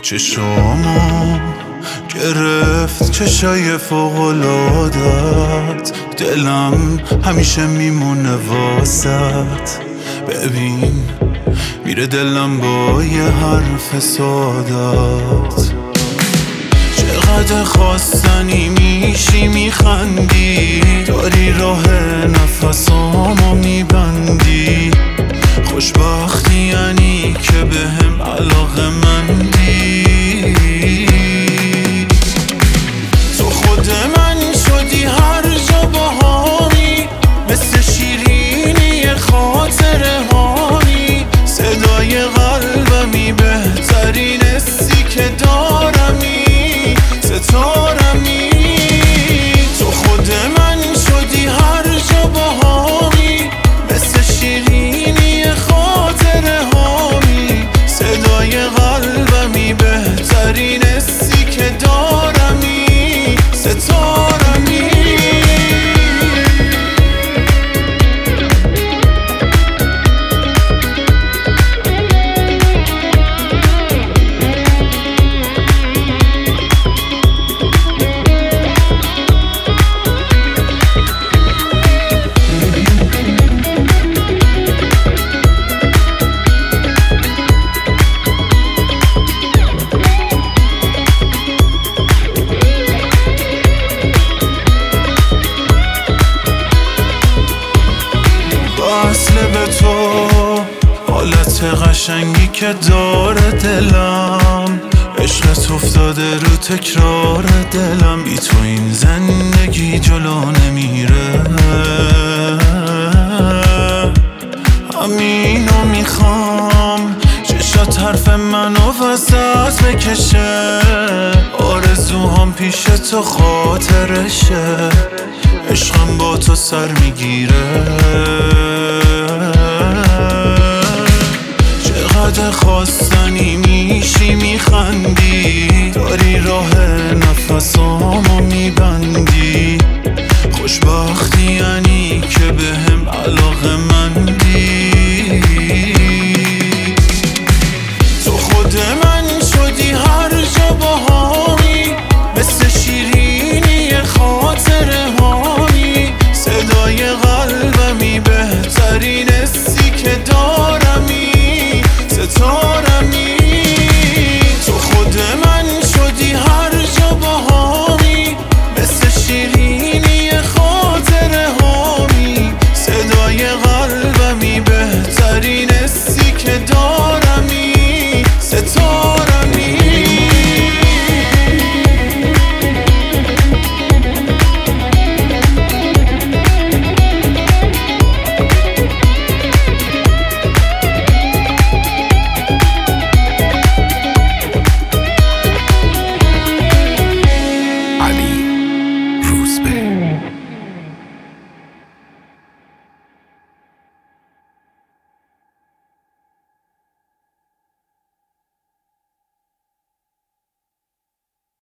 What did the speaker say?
چشامو گرفت چشای فوق‌العادت، دلم همیشه میمونه واسط. ببین میره دلم با یه حرف سادت. چقدر خواستنی میشی میخندی، داری راه نفسامو میبندی. خوشبختی یعنی که بهم علاقه‌مندی. تو خود من شدی هر جا باهامی، مثل شیرینی خاطره هامی. صدای قلبمی بهترین حسی که دارمی، ستارمی. تو خود من شدی هر جا باهامی، مثل شیرینی خاطره هامی. صدای قلبمی بهترین حسی که دارمی، ستارمی. وصل به تو حالت قشنگی که داره دلم، عشقت افتاده رو تکرار دلم. بی تو این زندگی جلو نمیره، همینو میخوام چشات حرف منو وسط بکشه. آرزوهام پیش تو خاطرشه، عشقم با تو سر میگیره. چقدر خواستنی میشی میخندی، داری راه نفسامو میبندی. خوشبختی یعنی که بهم علاقه‌مندی. تو خود من شدی هر جا باهامی، مثل شیرینی خاطره هامی. صدای قلبمی بهترین حسی که